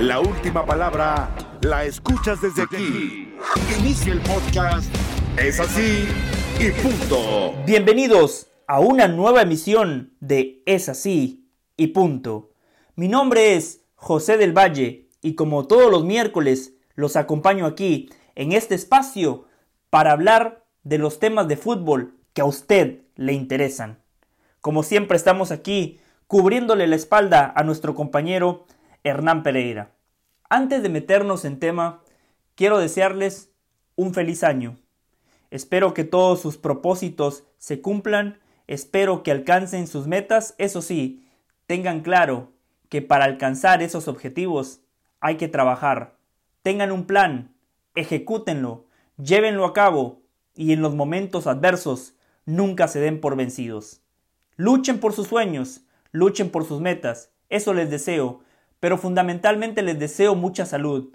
La última palabra la escuchas desde aquí. Inicia el podcast. Es así y punto. Bienvenidos a una nueva emisión de Es así y punto. Mi nombre es José del Valle y como todos los miércoles los acompaño aquí en este espacio para hablar de los temas de fútbol que a usted le interesan. Como siempre estamos aquí cubriéndole la espalda a nuestro compañero Hernán Pereira. Antes de meternos en tema, quiero desearles un feliz año. Espero que todos sus propósitos se cumplan, espero que alcancen sus metas. Eso sí, tengan claro que para alcanzar esos objetivos hay que trabajar. Tengan un plan, ejecútenlo, llévenlo a cabo y en los momentos adversos nunca se den por vencidos. Luchen por sus sueños, luchen por sus metas, eso les deseo, pero fundamentalmente les deseo mucha salud.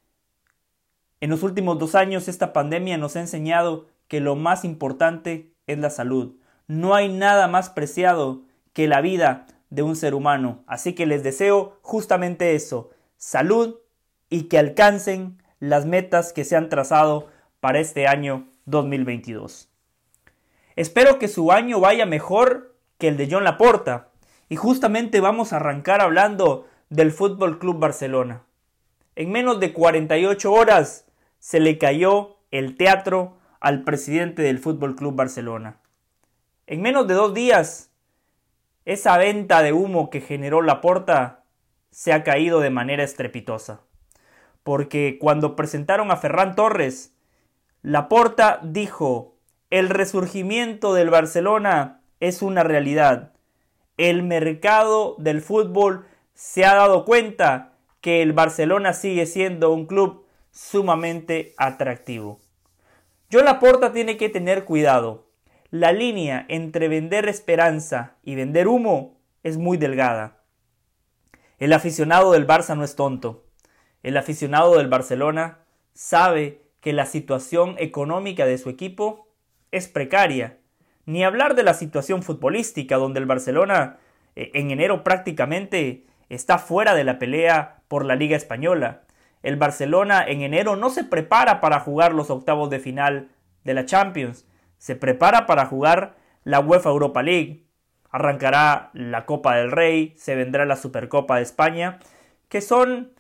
En los últimos 2 años esta pandemia nos ha enseñado que lo más importante es la salud. No hay nada más preciado que la vida de un ser humano, así que les deseo justamente eso, salud y que alcancen las metas que se han trazado para este año 2022. Espero que su año vaya mejor que el de Joan Laporta y justamente vamos a arrancar hablando del Fútbol Club Barcelona. En menos de 48 horas se le cayó el teatro al presidente del Fútbol Club Barcelona. En menos de 2 días, esa venta de humo que generó Laporta se ha caído de manera estrepitosa. Porque cuando presentaron a Ferran Torres, Laporta dijo: el resurgimiento del Barcelona es una realidad. El mercado del fútbol se ha dado cuenta que el Barcelona sigue siendo un club sumamente atractivo. Joan Laporta tiene que tener cuidado. La línea entre vender esperanza y vender humo es muy delgada. El aficionado del Barça no es tonto. El aficionado del Barcelona sabe que la situación económica de su equipo es precaria. Ni hablar de la situación futbolística, donde el Barcelona en enero prácticamente está fuera de la pelea por la Liga Española. El Barcelona en enero no se prepara para jugar los octavos de final de la Champions. Se prepara para jugar la UEFA Europa League. Arrancará la Copa del Rey, se vendrá la Supercopa de España, que son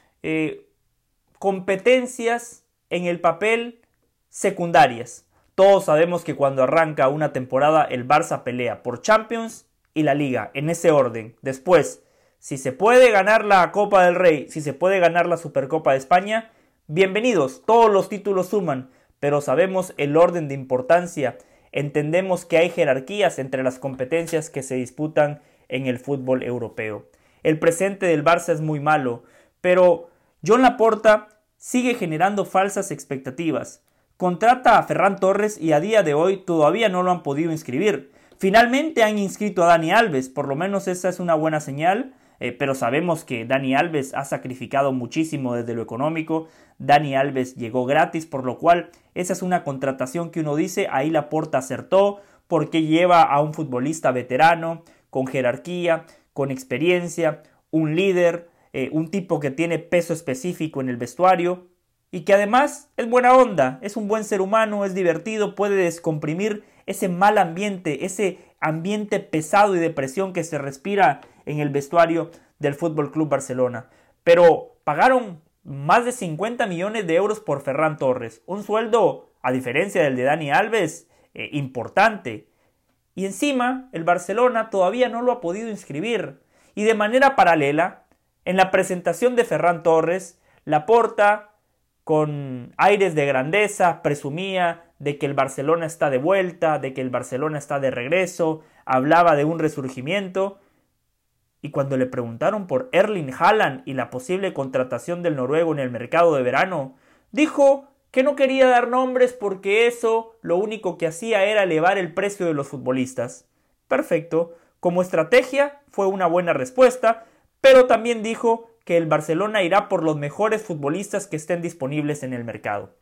competencias en el papel secundarias. Todos sabemos que cuando arranca una temporada el Barça pelea por Champions y la Liga, en ese orden. Después, si se puede ganar la Copa del Rey, si se puede ganar la Supercopa de España, bienvenidos, todos los títulos suman, pero sabemos el orden de importancia, entendemos que hay jerarquías entre las competencias que se disputan en el fútbol europeo. El presente del Barça es muy malo, pero Joan Laporta sigue generando falsas expectativas. Contrata a Ferran Torres y a día de hoy todavía no lo han podido inscribir. Finalmente han inscrito a Dani Alves, por lo menos esa es una buena señal, pero sabemos que Dani Alves ha sacrificado muchísimo desde lo económico. Dani Alves llegó gratis, por lo cual esa es una contratación que uno dice, ahí Laporta acertó, porque lleva a un futbolista veterano, con jerarquía, con experiencia, un líder, un tipo que tiene peso específico en el vestuario y que además es buena onda, es un buen ser humano, es divertido, puede descomprimir ese mal ambiente, ese ambiente pesado y de presión que se respira en el vestuario del Fútbol Club Barcelona. Pero pagaron más de 50 millones de euros por Ferran Torres, un sueldo, a diferencia del de Dani Alves, importante. Y encima el Barcelona todavía no lo ha podido inscribir. Y de manera paralela, en la presentación de Ferran Torres, Laporta, con aires de grandeza, presumía de que el Barcelona está de vuelta, de que el Barcelona está de regreso, hablaba de un resurgimiento. Y cuando le preguntaron por Erling Haaland y la posible contratación del noruego en el mercado de verano, dijo que no quería dar nombres porque eso lo único que hacía era elevar el precio de los futbolistas. Perfecto, como estrategia fue una buena respuesta, pero también dijo que el Barcelona irá por los mejores futbolistas que estén disponibles en el mercado.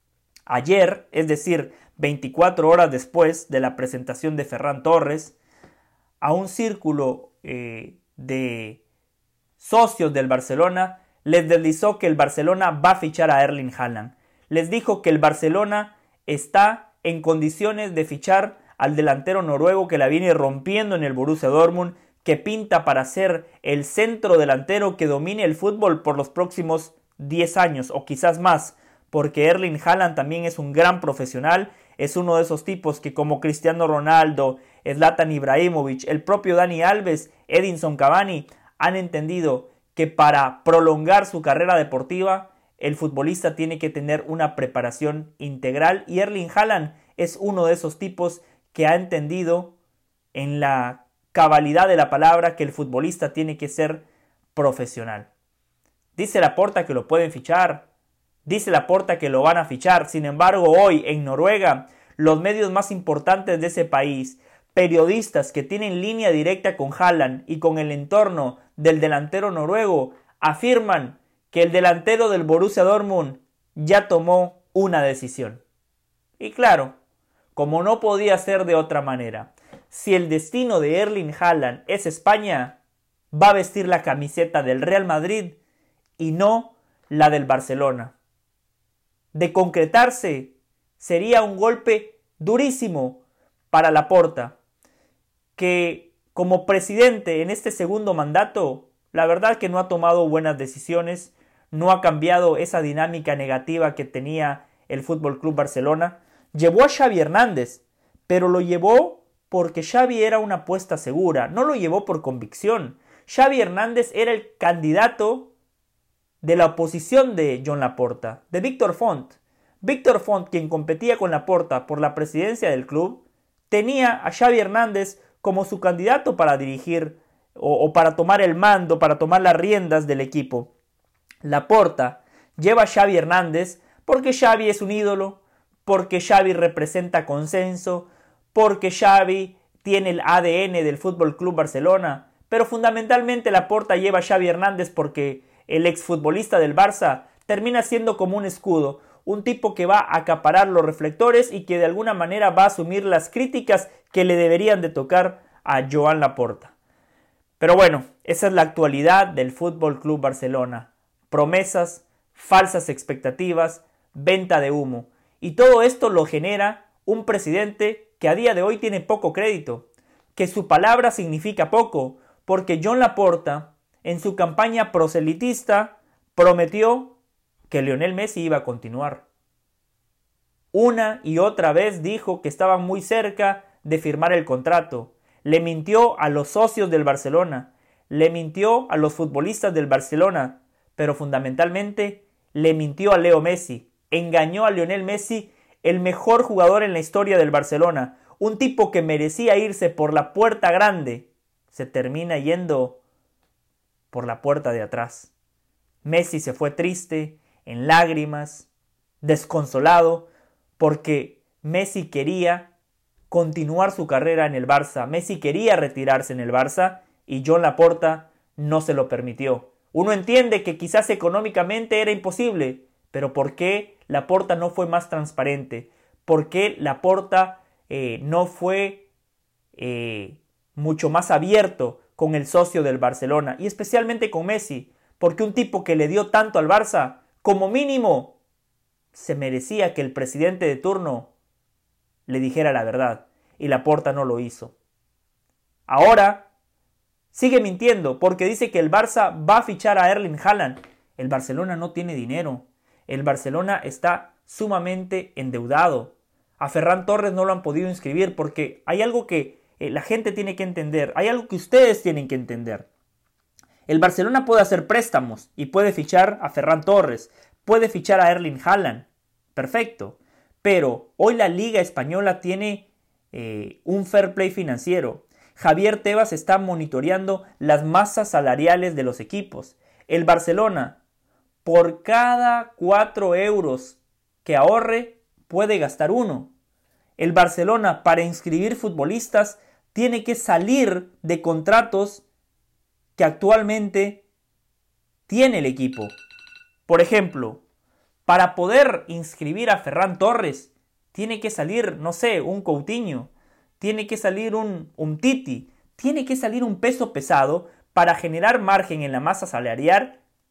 Ayer, es decir, 24 horas después de la presentación de Ferran Torres, a un círculo de socios del Barcelona les deslizó que el Barcelona va a fichar a Erling Haaland. Les dijo que el Barcelona está en condiciones de fichar al delantero noruego que la viene rompiendo en el Borussia Dortmund, que pinta para ser el centro delantero que domine el fútbol por los próximos 10 años o quizás más, porque Erling Haaland también es un gran profesional, es uno de esos tipos que como Cristiano Ronaldo, Zlatan Ibrahimovic, el propio Dani Alves, Edinson Cavani, han entendido que para prolongar su carrera deportiva, el futbolista tiene que tener una preparación integral y Erling Haaland es uno de esos tipos que ha entendido en la cabalidad de la palabra que el futbolista tiene que ser profesional. Dice Laporta que lo pueden fichar, dice Laporta que lo van a fichar, sin embargo hoy en Noruega los medios más importantes de ese país, periodistas que tienen línea directa con Haaland y con el entorno del delantero noruego, afirman que el delantero del Borussia Dortmund ya tomó una decisión. Y claro, como no podía ser de otra manera, si el destino de Erling Haaland es España, va a vestir la camiseta del Real Madrid y no la del Barcelona. De concretarse, sería un golpe durísimo para Laporta, que como presidente en este segundo mandato, la verdad que no ha tomado buenas decisiones, no ha cambiado esa dinámica negativa que tenía el FC Barcelona. Llevó a Xavi Hernández, pero lo llevó porque Xavi era una apuesta segura, no lo llevó por convicción. Xavi Hernández era el candidato de la oposición de Joan Laporta, de Víctor Font. Víctor Font, quien competía con Laporta por la presidencia del club, tenía a Xavi Hernández como su candidato para dirigir o para tomar el mando, para tomar las riendas del equipo. Laporta lleva a Xavi Hernández porque Xavi es un ídolo, porque Xavi representa consenso, porque Xavi tiene el ADN del FC Barcelona, pero fundamentalmente Laporta lleva a Xavi Hernández porque el exfutbolista del Barça termina siendo como un escudo, un tipo que va a acaparar los reflectores y que de alguna manera va a asumir las críticas que le deberían de tocar a Joan Laporta. Pero bueno, esa es la actualidad del FC Barcelona. Promesas, falsas expectativas, venta de humo. Y todo esto lo genera un presidente que a día de hoy tiene poco crédito, que su palabra significa poco, porque Joan Laporta, en su campaña proselitista, prometió que Lionel Messi iba a continuar. Una y otra vez dijo que estaban muy cerca de firmar el contrato. Le mintió a los socios del Barcelona, le mintió a los futbolistas del Barcelona, pero fundamentalmente le mintió a Leo Messi, engañó a Lionel Messi, el mejor jugador en la historia del Barcelona, un tipo que merecía irse por la puerta grande, se termina yendo por la puerta de atrás. Messi se fue triste, en lágrimas, desconsolado, porque Messi quería continuar su carrera en el Barça, Messi quería retirarse en el Barça y Joan Laporta no se lo permitió. Uno entiende que quizás económicamente era imposible, pero ¿por qué Laporta no fue más transparente? ¿Por qué Laporta no fue mucho más abierto con el socio del Barcelona? Y especialmente con Messi, porque un tipo que le dio tanto al Barça, como mínimo, se merecía que el presidente de turno le dijera la verdad, y Laporta no lo hizo. Ahora sigue mintiendo porque dice que el Barça va a fichar a Erling Haaland. El Barcelona no tiene dinero. El Barcelona está sumamente endeudado. A Ferran Torres no lo han podido inscribir porque hay algo que la gente tiene que entender. Hay algo que ustedes tienen que entender. El Barcelona puede hacer préstamos y puede fichar a Ferran Torres. Puede fichar a Erling Haaland. Perfecto. Pero hoy la Liga Española tiene un fair play financiero. Javier Tebas está monitoreando las masas salariales de los equipos. El Barcelona, por cada 4 euros que ahorre, puede gastar 1. El Barcelona, para inscribir futbolistas, tiene que salir de contratos que actualmente tiene el equipo. Por ejemplo, para poder inscribir a Ferran Torres, tiene que salir, no sé, un Coutinho, tiene que salir un Titi, tiene que salir un peso pesado para generar margen en la masa salarial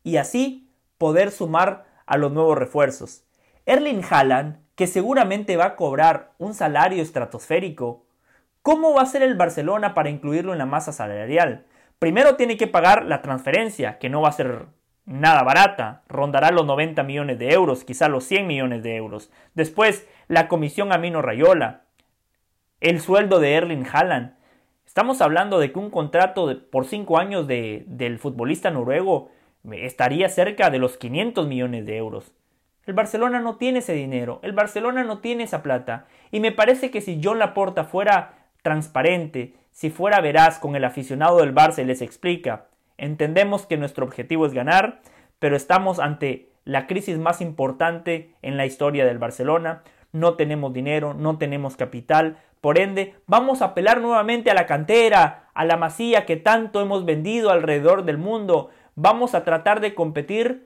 y así poder sumar a los nuevos refuerzos. Erling Haaland, que seguramente va a cobrar un salario estratosférico, ¿cómo va a ser el Barcelona para incluirlo en la masa salarial? Primero tiene que pagar la transferencia, que no va a ser nada barata, rondará los 90 millones de euros, quizá los 100 millones de euros. Después, la comisión a Mino Raiola, el sueldo de Erling Haaland. Estamos hablando de que un contrato por 5 años del futbolista noruego estaría cerca de los 500 millones de euros. El Barcelona no tiene ese dinero, el Barcelona no tiene esa plata, y me parece que si Joan Laporta fuera transparente, si fuera veraz con el aficionado del Barça y les explica: entendemos que nuestro objetivo es ganar, pero estamos ante la crisis más importante en la historia del Barcelona, no tenemos dinero, no tenemos capital, por ende vamos a apelar nuevamente a la cantera, a la masía que tanto hemos vendido alrededor del mundo, vamos a tratar de competir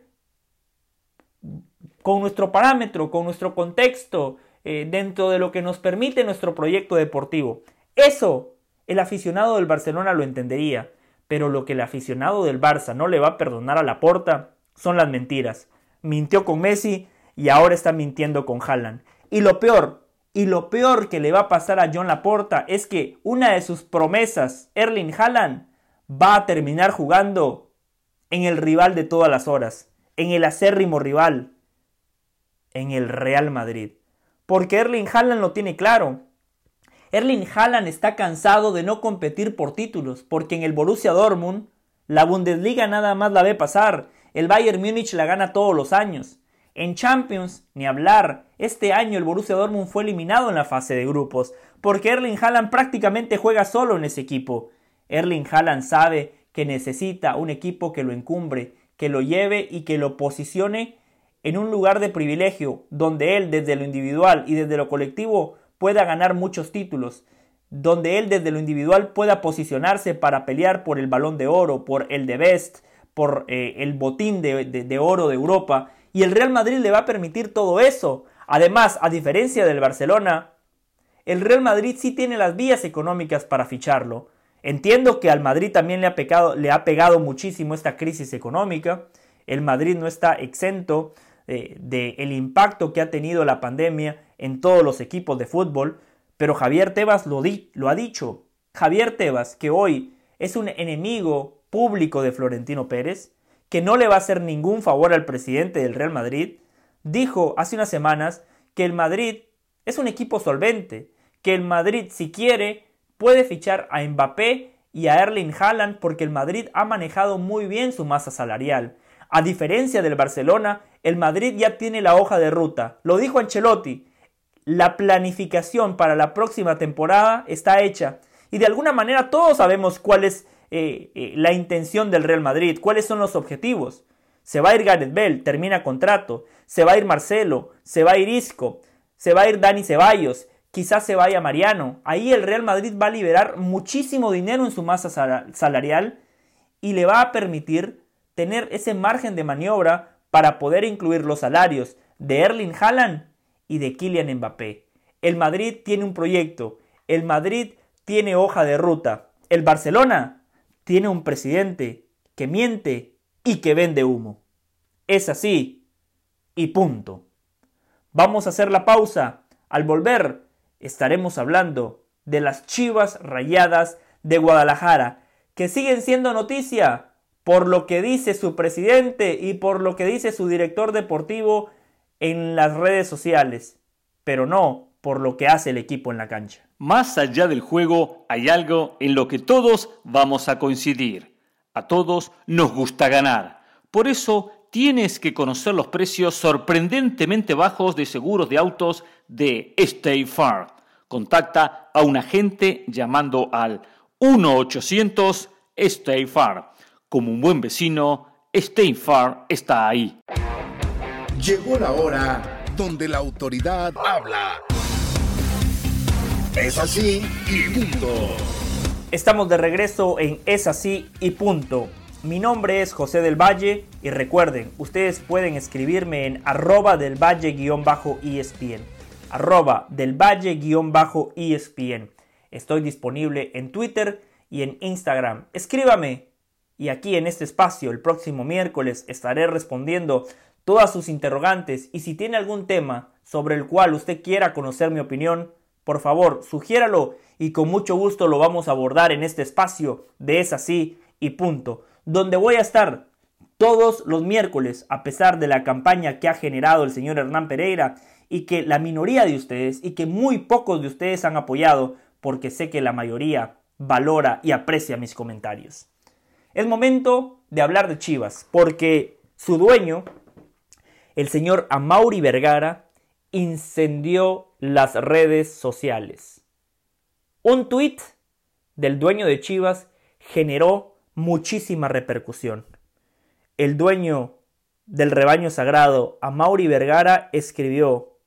con nuestro parámetro, con nuestro contexto, dentro de lo que nos permite nuestro proyecto deportivo. Eso el aficionado del Barcelona lo entendería, pero lo que el aficionado del Barça no le va a perdonar a Laporta son las mentiras. Mintió con Messi y ahora está mintiendo con Haaland. Y lo peor que le va a pasar a Joan Laporta es que una de sus promesas, Erling Haaland, va a terminar jugando en el rival de todas las horas, en el acérrimo rival, en el Real Madrid. Porque Erling Haaland lo tiene claro. Erling Haaland está cansado de no competir por títulos, porque en el Borussia Dortmund la Bundesliga nada más la ve pasar, el Bayern Múnich la gana todos los años. En Champions, ni hablar, este año el Borussia Dortmund fue eliminado en la fase de grupos, porque Erling Haaland prácticamente juega solo en ese equipo. Erling Haaland sabe que necesita un equipo que lo encumbre, que lo lleve y que lo posicione en un lugar de privilegio, donde él desde lo individual y desde lo colectivo pueda ganar muchos títulos, donde él desde lo individual pueda posicionarse para pelear por el Balón de Oro, por el de Best, por el botín de oro de Europa, y el Real Madrid le va a permitir todo eso. Además, a diferencia del Barcelona, el Real Madrid sí tiene las vías económicas para ficharlo. Entiendo que al Madrid también le ha pegado muchísimo esta crisis económica. El Madrid no está exento del impacto que ha tenido la pandemia en todos los equipos de fútbol, pero Javier Tebas lo ha dicho. Javier Tebas, que hoy es un enemigo público de Florentino Pérez, que no le va a hacer ningún favor al presidente del Real Madrid, dijo hace unas semanas que el Madrid es un equipo solvente, que el Madrid, si quiere, puede fichar a Mbappé y a Erling Haaland porque el Madrid ha manejado muy bien su masa salarial. A diferencia del Barcelona, el Madrid ya tiene la hoja de ruta. Lo dijo Ancelotti. La planificación para la próxima temporada está hecha. Y de alguna manera todos sabemos cuál es la intención del Real Madrid, cuáles son los objetivos. Se va a ir Gareth Bale, termina contrato. Se va a ir Marcelo, se va a ir Isco, se va a ir Dani Ceballos, quizás se vaya Mariano. Ahí el Real Madrid va a liberar muchísimo dinero en su masa salarial y le va a permitir tener ese margen de maniobra para poder incluir los salarios de Erling Haaland y de Kylian Mbappé. El Madrid tiene un proyecto, el Madrid tiene hoja de ruta. El Barcelona tiene un presidente que miente y que vende humo. Es así y punto. Vamos a hacer la pausa. Al volver estaremos hablando de las Chivas Rayadas de Guadalajara, que siguen siendo noticia por lo que dice su presidente y por lo que dice su director deportivo en las redes sociales, pero no por lo que hace el equipo en la cancha. Más allá del juego hay algo en lo que todos vamos a coincidir. A todos nos gusta ganar. Por eso tienes que conocer los precios sorprendentemente bajos de seguros de autos de State Farm. Contacta a un agente llamando al 1-800 State Farm. Como un buen vecino, State Farm está ahí. Llegó la hora donde la autoridad habla. Es así y punto. Estamos de regreso en Es así y punto. Mi nombre es José del Valle y recuerden, ustedes pueden escribirme en @delvalle_ESPN. @delvalle_ESPN. Estoy disponible en Twitter y en Instagram. Escríbame y aquí en este espacio el próximo miércoles estaré respondiendo todas sus interrogantes, y si tiene algún tema sobre el cual usted quiera conocer mi opinión, por favor, sugiéralo y con mucho gusto lo vamos a abordar en este espacio de Es Así y Punto, donde voy a estar todos los miércoles, a pesar de la campaña que ha generado el señor Hernán Pereira y que la minoría de ustedes y que muy pocos de ustedes han apoyado, porque sé que la mayoría valora y aprecia mis comentarios. Es momento de hablar de Chivas, porque su dueño, el señor Amaury Vergara, incendió las redes sociales. Un tuit del dueño de Chivas generó muchísima repercusión. El dueño del rebaño sagrado, Amaury Vergara, escribió: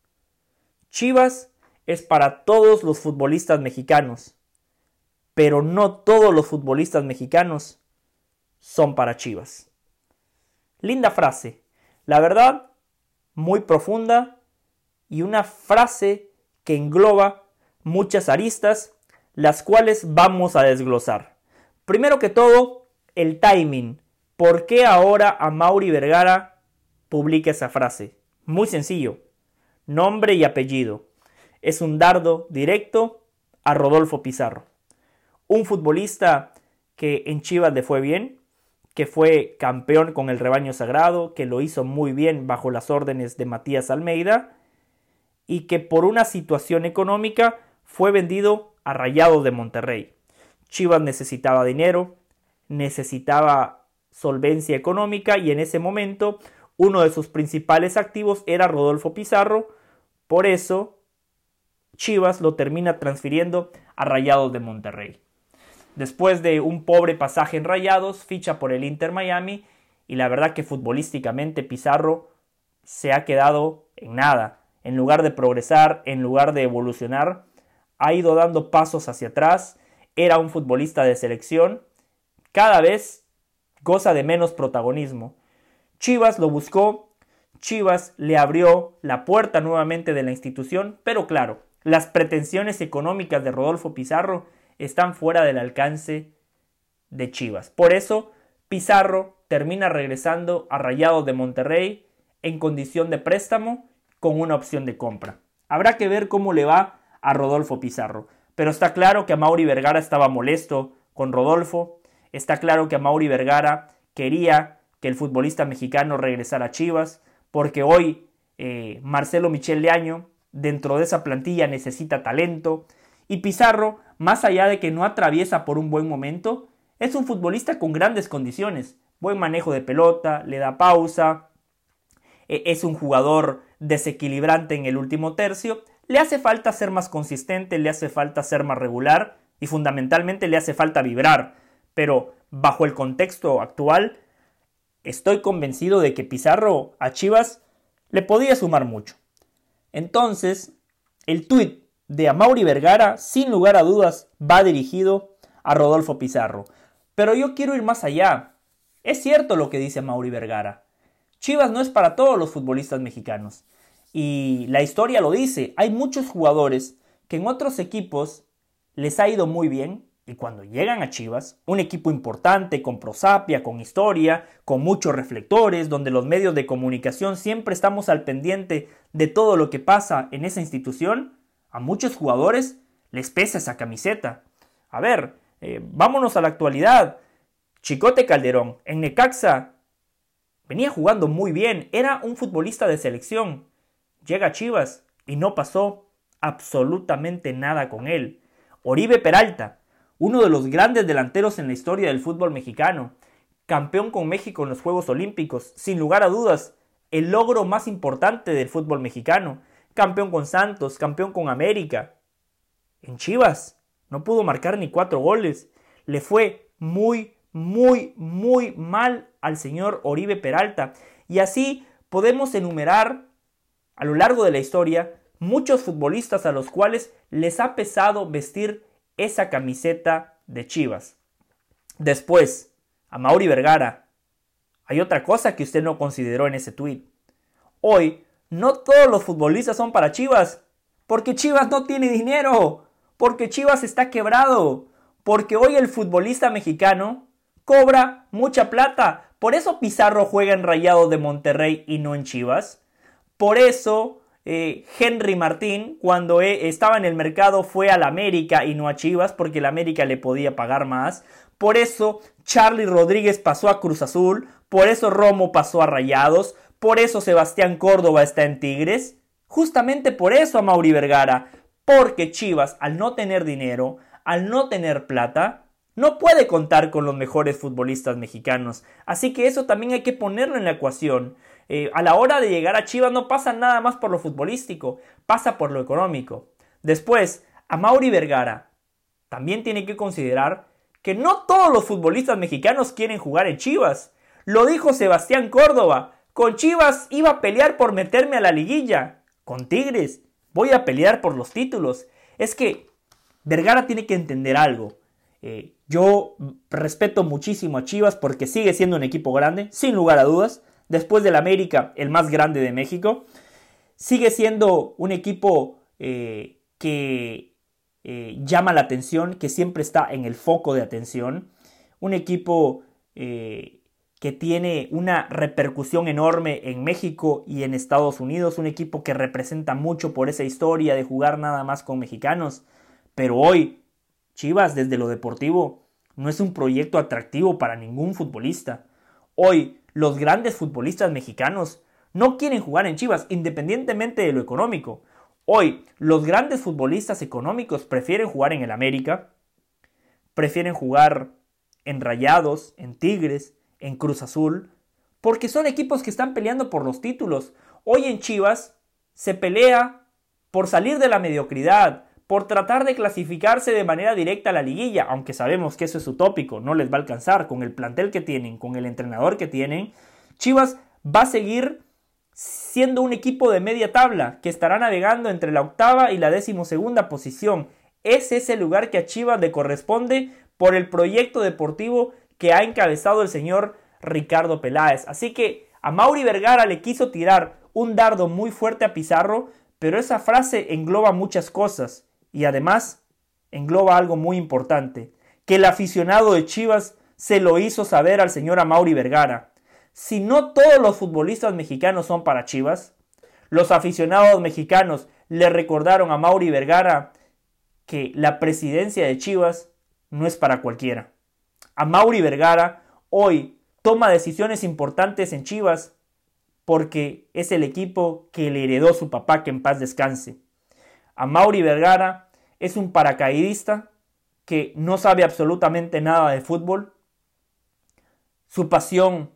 Chivas es para todos los futbolistas mexicanos, pero no todos los futbolistas mexicanos son para Chivas. Linda frase, la verdad, muy profunda, y una frase que engloba muchas aristas, las cuales vamos a desglosar. Primero que todo, el timing. ¿Por qué ahora Amaury Vergara publica esa frase? Muy sencillo. Nombre y apellido. Es un dardo directo a Rodolfo Pizarro. Un futbolista que en Chivas le fue bien, que fue campeón con el rebaño sagrado, que lo hizo muy bien bajo las órdenes de Matías Almeida, y que por una situación económica fue vendido a Rayados de Monterrey. Chivas necesitaba dinero, necesitaba solvencia económica, y en ese momento uno de sus principales activos era Rodolfo Pizarro. Por eso Chivas lo termina transfiriendo a Rayados de Monterrey. Después de un pobre pasaje en Rayados, ficha por el Inter Miami, y la verdad que futbolísticamente Pizarro se ha quedado en nada. En lugar de progresar, en lugar de evolucionar, ha ido dando pasos hacia atrás. Era un futbolista de selección, cada vez goza de menos protagonismo. Chivas lo buscó, Chivas le abrió la puerta nuevamente de la institución, pero claro, las pretensiones económicas de Rodolfo Pizarro están fuera del alcance de Chivas. Por eso, Pizarro termina regresando a Rayados de Monterrey en condición de préstamo con una opción de compra. Habrá que ver cómo le va a Rodolfo Pizarro, pero está claro que Amaury Vergara estaba molesto con Rodolfo. Está claro que Amaury Vergara quería que el futbolista mexicano regresara a Chivas, porque hoy Marcelo Michel Leaño dentro de esa plantilla necesita talento, y Pizarro, más allá de que no atraviesa por un buen momento, es un futbolista con grandes condiciones, buen manejo de pelota, le da pausa, es un jugador desequilibrante en el último tercio. Le hace falta ser más consistente, le hace falta ser más regular y fundamentalmente le hace falta vibrar. Pero bajo el contexto actual, estoy convencido de que Pizarro a Chivas le podía sumar mucho. Entonces, el tuit de Amaury Vergara, sin lugar a dudas, va dirigido a Rodolfo Pizarro. Pero yo quiero ir más allá. Es cierto lo que dice Amaury Vergara. Chivas no es para todos los futbolistas mexicanos. Y la historia lo dice. Hay muchos jugadores que en otros equipos les ha ido muy bien, y cuando llegan a Chivas, un equipo importante, con prosapia, con historia, con muchos reflectores, donde los medios de comunicación siempre estamos al pendiente de todo lo que pasa en esa institución, a muchos jugadores les pesa esa camiseta. A ver, vámonos a la actualidad. Chicote Calderón, en Necaxa, venía jugando muy bien, era un futbolista de selección. Llega a Chivas y no pasó absolutamente nada con él. Oribe Peralta, uno de los grandes delanteros en la historia del fútbol mexicano, campeón con México en los Juegos Olímpicos, sin lugar a dudas, el logro más importante del fútbol mexicano, campeón con Santos, campeón con América. En Chivas no pudo marcar ni 4 goles, le fue muy mal al señor Oribe Peralta, y así podemos enumerar a lo largo de la historia muchos futbolistas a los cuales les ha pesado vestir esa camiseta de Chivas. Después, Amaury Vergara, hay otra cosa que usted no consideró en ese tuit. Hoy, no todos los futbolistas son para Chivas, porque Chivas no tiene dinero, porque Chivas está quebrado, porque hoy el futbolista mexicano cobra mucha plata. Por eso Pizarro juega en Rayados de Monterrey y no en Chivas. Por eso Henry Martín, cuando estaba en el mercado, fue al América y no a Chivas, porque el América le podía pagar más. Por eso Charly Rodríguez pasó a Cruz Azul. Por eso Romo pasó a Rayados. Por eso Sebastián Córdoba está en Tigres. Justamente por eso Amaury Vergara. Porque Chivas, al no tener dinero, al no tener plata, no puede contar con los mejores futbolistas mexicanos. Así que eso también hay que ponerlo en la ecuación. A la hora de llegar a Chivas no pasa nada más por lo futbolístico, pasa por lo económico. Después, Amaury Vergara también tiene que considerar que no todos los futbolistas mexicanos quieren jugar en Chivas. Lo dijo Sebastián Córdoba. Con Chivas iba a pelear por meterme a la liguilla. Con Tigres voy a pelear por los títulos. Es que Vergara tiene que entender algo. Yo respeto muchísimo a Chivas porque sigue siendo un equipo grande, sin lugar a dudas. Después del América, el más grande de México. Sigue siendo un equipo que llama la atención, que siempre está en el foco de atención. Un equipo que tiene una repercusión enorme en México y en Estados Unidos. Un equipo que representa mucho por esa historia de jugar nada más con mexicanos. Pero hoy, Chivas, desde lo deportivo, no es un proyecto atractivo para ningún futbolista. Hoy, los grandes futbolistas mexicanos no quieren jugar en Chivas, independientemente de lo económico. Hoy, los grandes futbolistas económicos prefieren jugar en el América, prefieren jugar en Rayados, en Tigres, en Cruz Azul, porque son equipos que están peleando por los títulos. Hoy en Chivas se pelea por salir de la mediocridad, por tratar de clasificarse de manera directa a la liguilla, aunque sabemos que eso es utópico, no les va a alcanzar con el plantel que tienen, con el entrenador que tienen. Chivas va a seguir siendo un equipo de media tabla, que estará navegando entre la 8ª y la 12ª posición. Ese es el lugar que a Chivas le corresponde por el proyecto deportivo que ha encabezado el señor Ricardo Peláez. Así que Amaury Vergara le quiso tirar un dardo muy fuerte a Pizarro, pero esa frase engloba muchas cosas. Y además engloba algo muy importante, que el aficionado de Chivas se lo hizo saber al señor Amaury Vergara. Si no todos los futbolistas mexicanos son para Chivas, los aficionados mexicanos le recordaron a Amaury Vergara que la presidencia de Chivas no es para cualquiera. Amaury Vergara hoy toma decisiones importantes en Chivas porque es el equipo que le heredó su papá, que en paz descanse. Amaury Vergara es un paracaidista que no sabe absolutamente nada de fútbol. Su pasión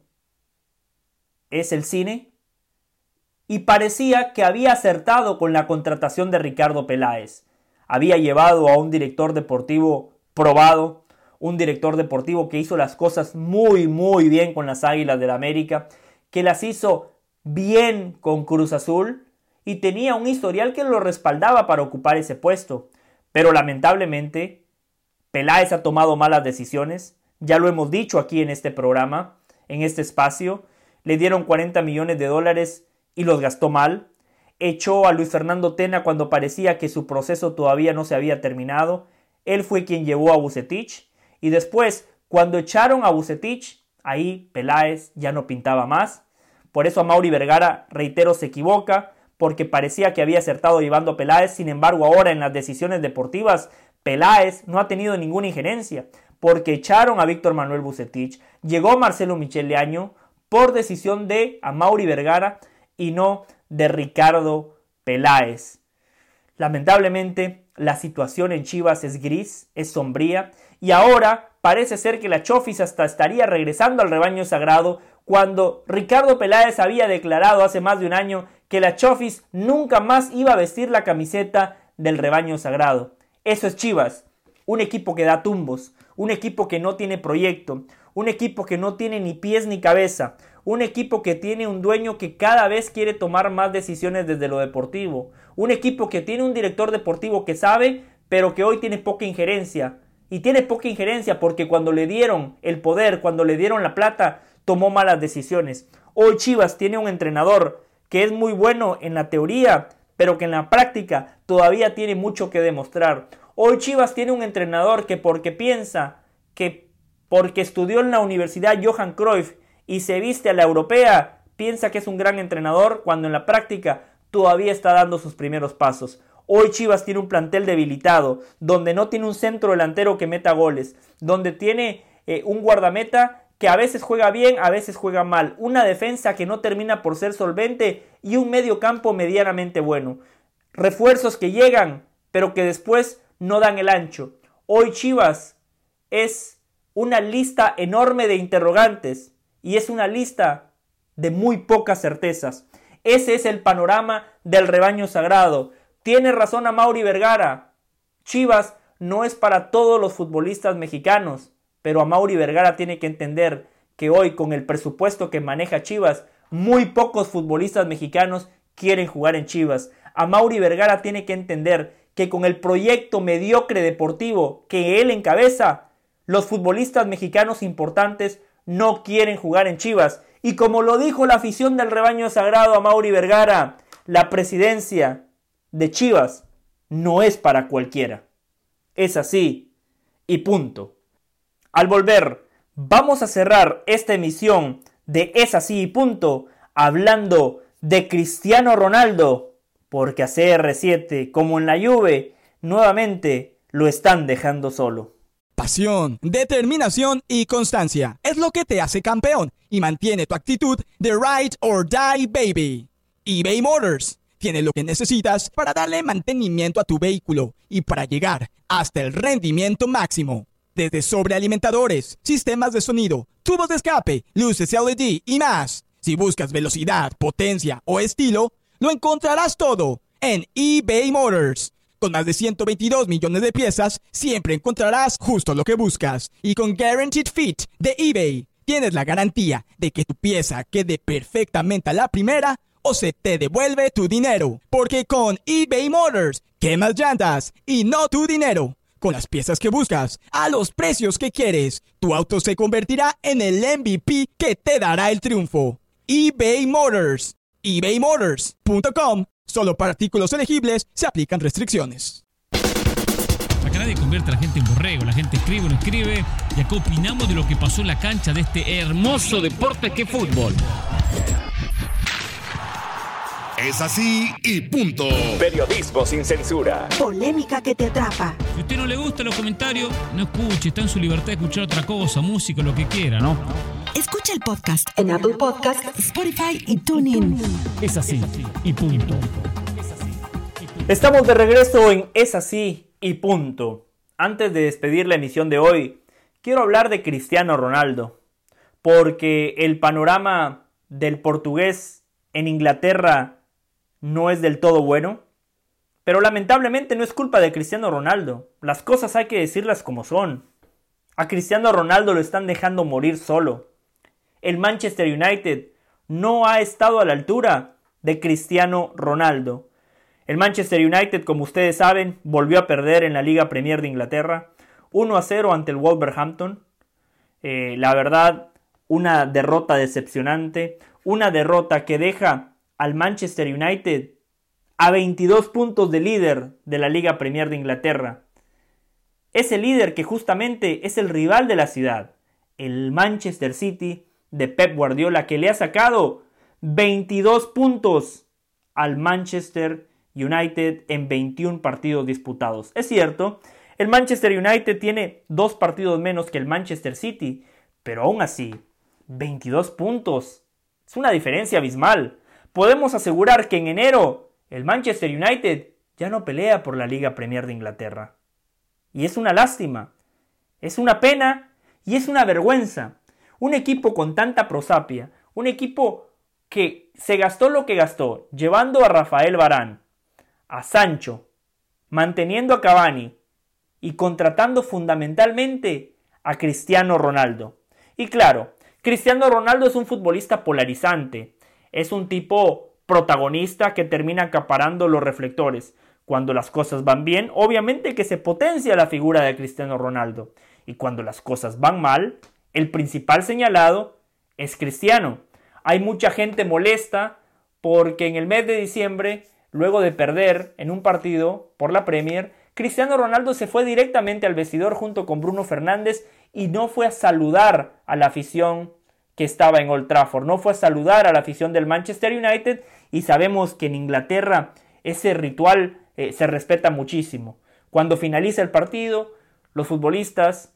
es el cine. Y parecía que había acertado con la contratación de Ricardo Peláez. Había llevado a un director deportivo probado, un director deportivo que hizo las cosas muy bien con las Águilas del América, que las hizo bien con Cruz Azul, y tenía un historial que lo respaldaba para ocupar ese puesto. Pero lamentablemente, Peláez ha tomado malas decisiones. Ya lo hemos dicho aquí en este programa, en este espacio. Le dieron $40 millones y los gastó mal. Echó a Luis Fernando Tena cuando parecía que su proceso todavía no se había terminado. Él fue quien llevó a Vucetich. Y después, cuando echaron a Vucetich, ahí Peláez ya no pintaba más. Por eso Amaury Vergara, reitero, se equivoca, porque parecía que había acertado llevando a Peláez. Sin embargo, ahora en las decisiones deportivas, Peláez no ha tenido ninguna injerencia, porque echaron a Víctor Manuel Vucetich, llegó Marcelo Michel Leaño por decisión de Amaury Vergara y no de Ricardo Peláez. Lamentablemente, la situación en Chivas es gris, es sombría, y ahora parece ser que la Chofis hasta estaría regresando al rebaño sagrado, cuando Ricardo Peláez había declarado hace más de un año que la Chofis nunca más iba a vestir la camiseta del rebaño sagrado. Eso es Chivas, un equipo que da tumbos, un equipo que no tiene proyecto, un equipo que no tiene ni pies ni cabeza, un equipo que tiene un dueño que cada vez quiere tomar más decisiones desde lo deportivo, un equipo que tiene un director deportivo que sabe, pero que hoy tiene poca injerencia. Y tiene poca injerencia porque cuando le dieron el poder, cuando le dieron la plata, tomó malas decisiones. Hoy Chivas tiene un entrenador que es muy bueno en la teoría, pero que en la práctica todavía tiene mucho que demostrar. Hoy Chivas tiene un entrenador que porque piensa que porque estudió en la Universidad Johan Cruyff y se viste a la europea, piensa que es un gran entrenador cuando en la práctica todavía está dando sus primeros pasos. Hoy Chivas tiene un plantel debilitado, donde no tiene un centro delantero que meta goles, donde tiene un guardameta que a veces juega bien, a veces juega mal, una defensa que no termina por ser solvente y un medio campo medianamente bueno. Refuerzos que llegan, pero que después no dan el ancho. Hoy Chivas es una lista enorme de interrogantes y es una lista de muy pocas certezas. Ese es el panorama del rebaño sagrado. Tiene razón Amaury Vergara. Chivas no es para todos los futbolistas mexicanos, pero Amaury Vergara tiene que entender que hoy, con el presupuesto que maneja Chivas, muy pocos futbolistas mexicanos quieren jugar en Chivas. Amaury Vergara tiene que entender que con el proyecto mediocre deportivo que él encabeza, los futbolistas mexicanos importantes no quieren jugar en Chivas. Y como lo dijo la afición del rebaño sagrado Amaury Vergara, la presidencia de Chivas no es para cualquiera. Es así y punto. Al volver, vamos a cerrar esta emisión de Es así y punto hablando de Cristiano Ronaldo, porque a CR7, como en la Juve, nuevamente lo están dejando solo. Pasión, determinación y constancia es lo que te hace campeón y mantiene tu actitud de ride or die baby. eBay Motors tiene lo que necesitas para darle mantenimiento a tu vehículo y para llegar hasta el rendimiento máximo. Desde sobrealimentadores, sistemas de sonido, tubos de escape, luces LED y más. Si buscas velocidad, potencia o estilo, lo encontrarás todo en eBay Motors. Con más de 122 millones de piezas, siempre encontrarás justo lo que buscas. Y con Guaranteed Fit de eBay, tienes la garantía de que tu pieza quede perfectamente a la primera o se te devuelve tu dinero. Porque con eBay Motors, quemas llantas y no tu dinero. Con las piezas que buscas, a los precios que quieres, tu auto se convertirá en el MVP que te dará el triunfo. eBay Motors. ebaymotors.com. Solo para artículos elegibles se aplican restricciones. Acá nadie convierte a la gente en borrego, la gente escribe o no escribe, y acá opinamos de lo que pasó en la cancha de este hermoso deporte que es fútbol. Es así y punto. Periodismo sin censura. Polémica que te atrapa. Si a usted no le gustan los comentarios, no escuche, está en su libertad de escuchar otra cosa, música, lo que quiera, ¿no? Escucha el podcast en Apple Podcasts, Spotify y TuneIn. Es así y punto. Estamos de regreso en Es así y punto. Antes de despedir la emisión de hoy, quiero hablar de Cristiano Ronaldo, porque el panorama del portugués en Inglaterra no es del todo bueno, pero lamentablemente no es culpa de Cristiano Ronaldo. Las cosas hay que decirlas como son. A Cristiano Ronaldo lo están dejando morir solo. El Manchester United no ha estado a la altura de Cristiano Ronaldo. El Manchester United, como ustedes saben, volvió a perder en la Liga Premier de Inglaterra 1-0 ante el Wolverhampton. La verdad, una derrota decepcionante, una derrota que deja al Manchester United a 22 puntos de líder de la Liga Premier de Inglaterra. Ese líder que justamente es el rival de la ciudad, el Manchester City de Pep Guardiola, que le ha sacado 22 puntos al Manchester United en 21 partidos disputados. Es cierto, el Manchester United tiene 2 partidos menos que el Manchester City, pero aún así, 22 puntos. Es una diferencia abismal. Podemos asegurar que en enero el Manchester United ya no pelea por la Liga Premier de Inglaterra. Y es una lástima, es una pena y es una vergüenza. Un equipo con tanta prosapia, un equipo que se gastó lo que gastó, llevando a Rafael Varane, a Sancho, manteniendo a Cavani y contratando fundamentalmente a Cristiano Ronaldo. Y claro, Cristiano Ronaldo es un futbolista polarizante, es un tipo protagonista que termina acaparando los reflectores. Cuando las cosas van bien, obviamente que se potencia la figura de Cristiano Ronaldo. Y cuando las cosas van mal, el principal señalado es Cristiano. Hay mucha gente molesta porque en el mes de diciembre, luego de perder en un partido por la Premier, Cristiano Ronaldo se fue directamente al vestidor junto con Bruno Fernández y no fue a saludar a la afición que estaba en Old Trafford, no fue a saludar a la afición del Manchester United, y sabemos que en Inglaterra ese ritual se respeta muchísimo. Cuando finaliza el partido, los futbolistas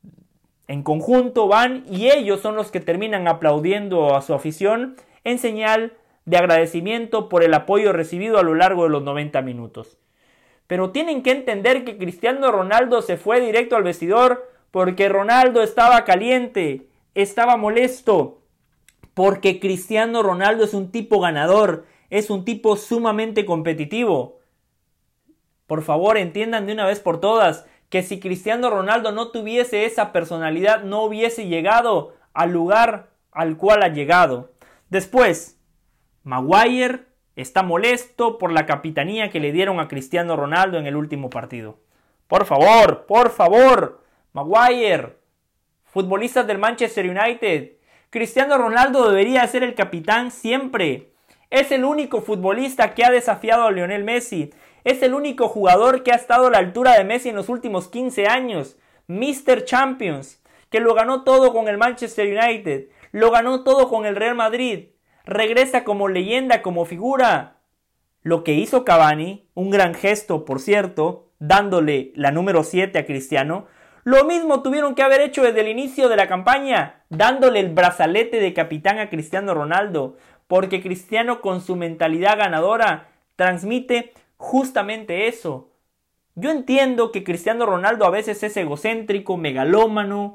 en conjunto van y ellos son los que terminan aplaudiendo a su afición en señal de agradecimiento por el apoyo recibido a lo largo de los 90 minutos. Pero tienen que entender que Cristiano Ronaldo se fue directo al vestidor porque Ronaldo estaba caliente, estaba molesto, porque Cristiano Ronaldo es un tipo ganador, es un tipo sumamente competitivo. Por favor, entiendan de una vez por todas que si Cristiano Ronaldo no tuviese esa personalidad, no hubiese llegado al lugar al cual ha llegado. Después, Maguire está molesto por la capitanía que le dieron a Cristiano Ronaldo en el último partido. Por favor, Maguire, futbolistas del Manchester United, Cristiano Ronaldo debería ser el capitán siempre. Es el único futbolista que ha desafiado a Lionel Messi. Es el único jugador que ha estado a la altura de Messi en los últimos 15 años. Mr. Champions, que lo ganó todo con el Manchester United, lo ganó todo con el Real Madrid. Regresa como leyenda, como figura. Lo que hizo Cavani, un gran gesto por cierto, dándole la número 7 a Cristiano, lo mismo tuvieron que haber hecho desde el inicio de la campaña, dándole el brazalete de capitán a Cristiano Ronaldo, porque Cristiano con su mentalidad ganadora transmite justamente eso. Yo entiendo que Cristiano Ronaldo a veces es egocéntrico, megalómano,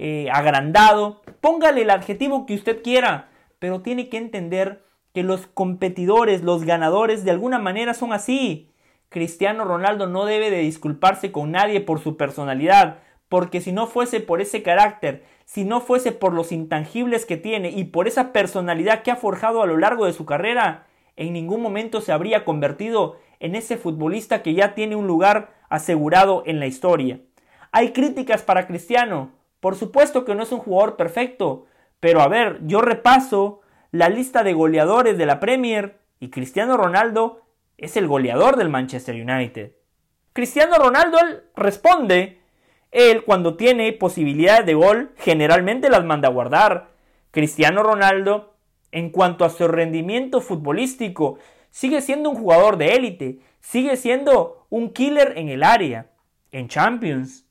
agrandado, póngale el adjetivo que usted quiera, pero tiene que entender que los competidores, los ganadores de alguna manera son así. Cristiano Ronaldo no debe de disculparse con nadie por su personalidad, porque si no fuese por ese carácter, si no fuese por los intangibles que tiene y por esa personalidad que ha forjado a lo largo de su carrera, en ningún momento se habría convertido en ese futbolista que ya tiene un lugar asegurado en la historia. Hay críticas para Cristiano, por supuesto que no es un jugador perfecto, pero a ver, yo repaso la lista de goleadores de la Premier y Cristiano Ronaldo es el goleador del Manchester United. Cristiano Ronaldo él responde, él cuando tiene posibilidades de gol generalmente las manda a guardar. Cristiano Ronaldo, en cuanto a su rendimiento futbolístico, sigue siendo un jugador de élite, sigue siendo un killer en el área, en Champions.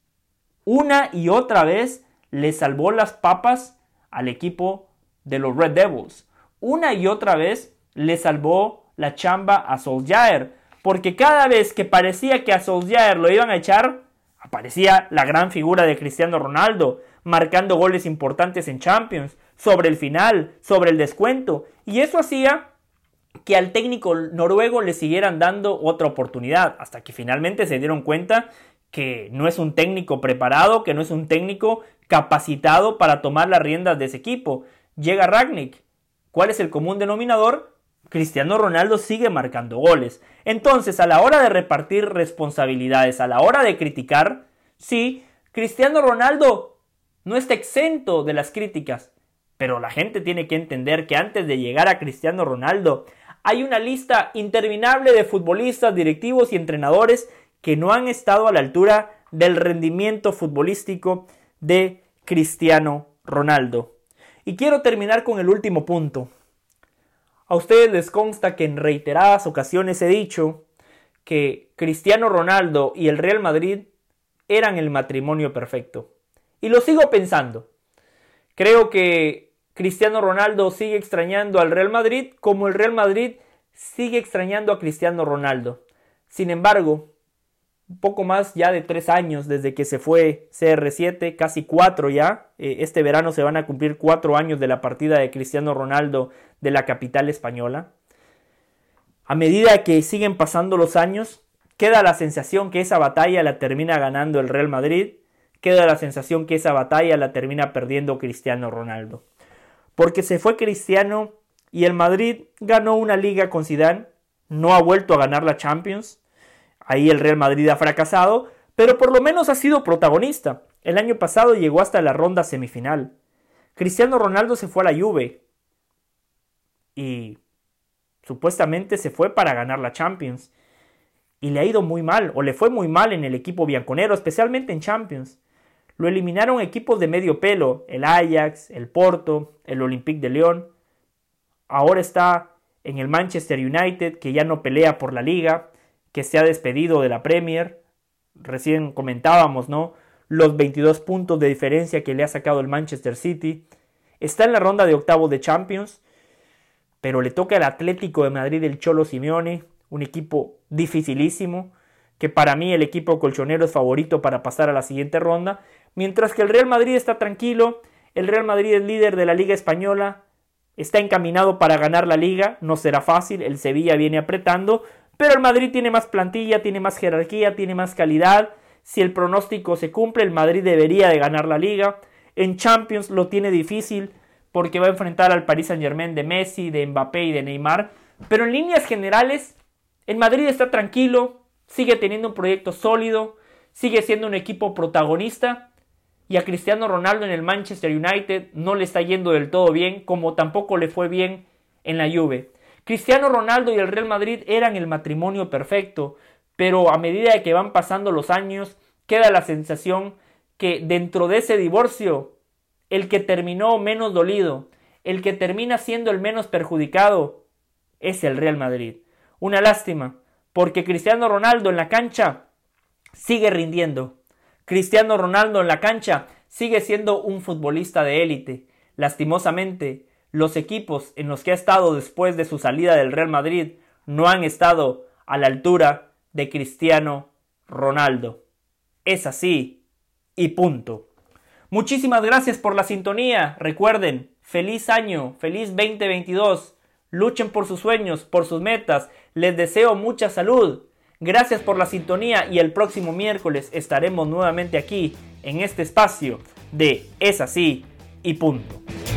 Una y otra vez le salvó las papas al equipo de los Red Devils. Una y otra vez le salvó la chamba a Solskjaer, porque cada vez que parecía que a Solskjaer lo iban a echar, aparecía la gran figura de Cristiano Ronaldo, marcando goles importantes en Champions, sobre el final, sobre el descuento, y eso hacía que al técnico noruego le siguieran dando otra oportunidad, hasta que finalmente se dieron cuenta que no es un técnico preparado, que no es un técnico capacitado para tomar las riendas de ese equipo. Llega Rangnick. ¿Cuál es el común denominador? Cristiano Ronaldo sigue marcando goles. Entonces, a la hora de repartir responsabilidades, a la hora de criticar, sí, Cristiano Ronaldo no está exento de las críticas, pero la gente tiene que entender que antes de llegar a Cristiano Ronaldo hay una lista interminable de futbolistas, directivos y entrenadores que no han estado a la altura del rendimiento futbolístico de Cristiano Ronaldo. Y quiero terminar con el último punto. A ustedes les consta que en reiteradas ocasiones he dicho que Cristiano Ronaldo y el Real Madrid eran el matrimonio perfecto. Y lo sigo pensando. Creo que Cristiano Ronaldo sigue extrañando al Real Madrid como el Real Madrid sigue extrañando a Cristiano Ronaldo. Sin embargo, un poco más ya de 3 años desde que se fue CR7, casi 4 ya. Este verano se van a cumplir 4 años de la partida de Cristiano Ronaldo de la capital española. A medida que siguen pasando los años, queda la sensación que esa batalla la termina ganando el Real Madrid. Queda la sensación que esa batalla la termina perdiendo Cristiano Ronaldo. Porque se fue Cristiano y el Madrid ganó una liga con Zidane. No ha vuelto a ganar la Champions. Ahí el Real Madrid ha fracasado, pero por lo menos ha sido protagonista. El año pasado llegó hasta la ronda semifinal. Cristiano Ronaldo se fue a la Juve y supuestamente se fue para ganar la Champions. Y le ha ido muy mal, o le fue muy mal en el equipo bianconero, especialmente en Champions. Lo eliminaron equipos de medio pelo, el Ajax, el Porto, el Olympique de Lyon. Ahora está en el Manchester United, que ya no pelea por la liga, que se ha despedido de la Premier. Recién comentábamos, ¿no?, los 22 puntos de diferencia que le ha sacado el Manchester City. Está en la ronda de octavos de Champions, pero le toca al Atlético de Madrid el Cholo Simeone, un equipo dificilísimo, que para mí el equipo colchonero es favorito para pasar a la siguiente ronda, mientras que el Real Madrid está tranquilo. El Real Madrid es líder de la Liga Española, está encaminado para ganar la Liga, no será fácil, el Sevilla viene apretando, pero el Madrid tiene más plantilla, tiene más jerarquía, tiene más calidad. Si el pronóstico se cumple, el Madrid debería de ganar la Liga. En Champions lo tiene difícil porque va a enfrentar al Paris Saint-Germain de Messi, de Mbappé y de Neymar, pero en líneas generales el Madrid está tranquilo, sigue teniendo un proyecto sólido, sigue siendo un equipo protagonista, y a Cristiano Ronaldo en el Manchester United no le está yendo del todo bien, como tampoco le fue bien en la Juve. Cristiano Ronaldo y el Real Madrid eran el matrimonio perfecto, pero a medida de que van pasando los años, queda la sensación que dentro de ese divorcio, el que terminó menos dolido, el que termina siendo el menos perjudicado, es el Real Madrid. Una lástima, porque Cristiano Ronaldo en la cancha sigue rindiendo. Cristiano Ronaldo en la cancha sigue siendo un futbolista de élite. Lastimosamente, los equipos en los que ha estado después de su salida del Real Madrid no han estado a la altura de Cristiano Ronaldo. Es así y punto. Muchísimas gracias por la sintonía. Recuerden, feliz año, feliz 2022. Luchen por sus sueños, por sus metas. Les deseo mucha salud. Gracias por la sintonía y el próximo miércoles estaremos nuevamente aquí en este espacio de Es así y punto.